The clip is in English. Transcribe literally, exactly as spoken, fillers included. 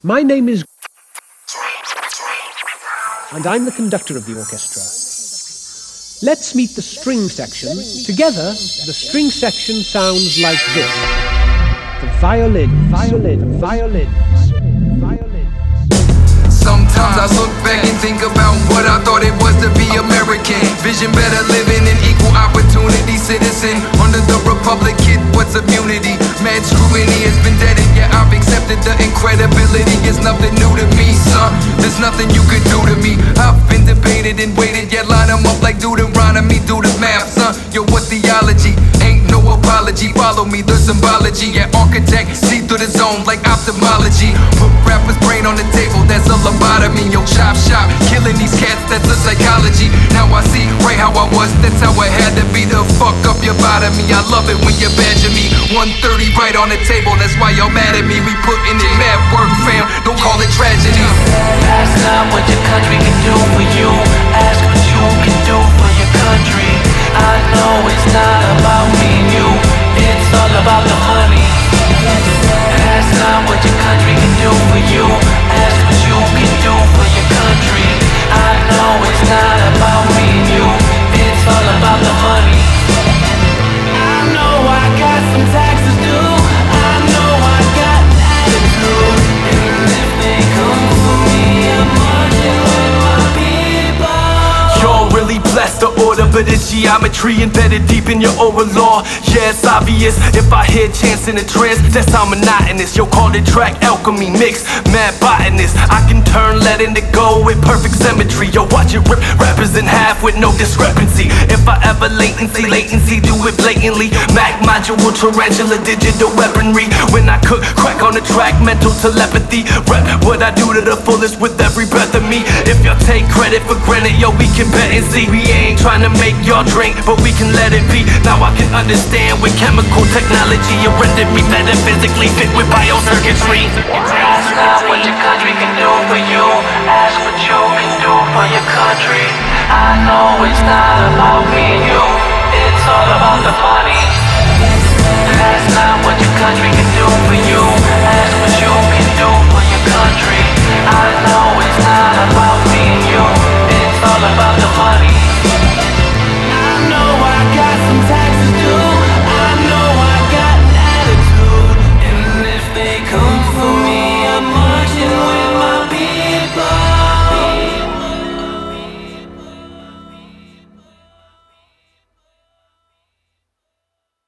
My name is... and I'm the conductor of the orchestra. Let's meet the string section. Together, the string section sounds like this. The violin, violin, violins, violins. Sometimes I look back and think about what I thought it was to be American. Vision better living, an equal opportunity citizen. Under the Republic, kid, what's immunity? Mad scrutiny has been deaded, yeah, I've accepted the incredibility. It's nothing new to me, son. There's nothing you could do to me. I've been debated and waited, yeah, line them up like Deuteronomy, do the math, son. Yo, what theology? Ain't no apology. Follow me, the symbology. Yeah, architect, see through the zone like ophthalmology. Put rappers' brain on the table, that's a lobotomy. Yo, chop shop, killing these cats, that's a psychology. Now I see right how I was, that's how I had to be. The fuck up your bottom me. I love it when you badger me. one thirty right on the table, that's why y'all mad at me. We putting in mad work, fam, don't call it tragedy. Ask not what your country can do for you. Ask what you can do for your country. I know it's not about me and you, it's all about the money. Ask not what your country can do for you. Ask what you can do for your country. I know it's not about me and you, it's all about the money. I know I got some taxes due. I know I got an attitude. And if they come for me, I'm marching with my people. Y'all really blessed the order, but it's geometry embedded deep in your oral law. Yeah, it's obvious. If I hear chants in a trance, that's how monotonous. Yo, call it track alchemy, mix, mad botanist. I can turn lead into gold with perfect symmetry. Yo, watch it rip rappers in half with no discrepancy. If I ever latency, latency, do it blatantly. Mac module, tarantula, digital weaponry. When I cook, crack on the track, mental telepathy. Rep what I do to the fullest with every breath of me. If y'all take credit for granted, yo, we can bet and see. We ain't trying to make y'all drink, but we can let it be. Now I can understand with chemical technology, you rendered me metaphysically fit with biocircuitry. Ask not what your country can do for you. Ask what you can do for your country. I know it's not about me and you, it's all about the money. Ask not what your country can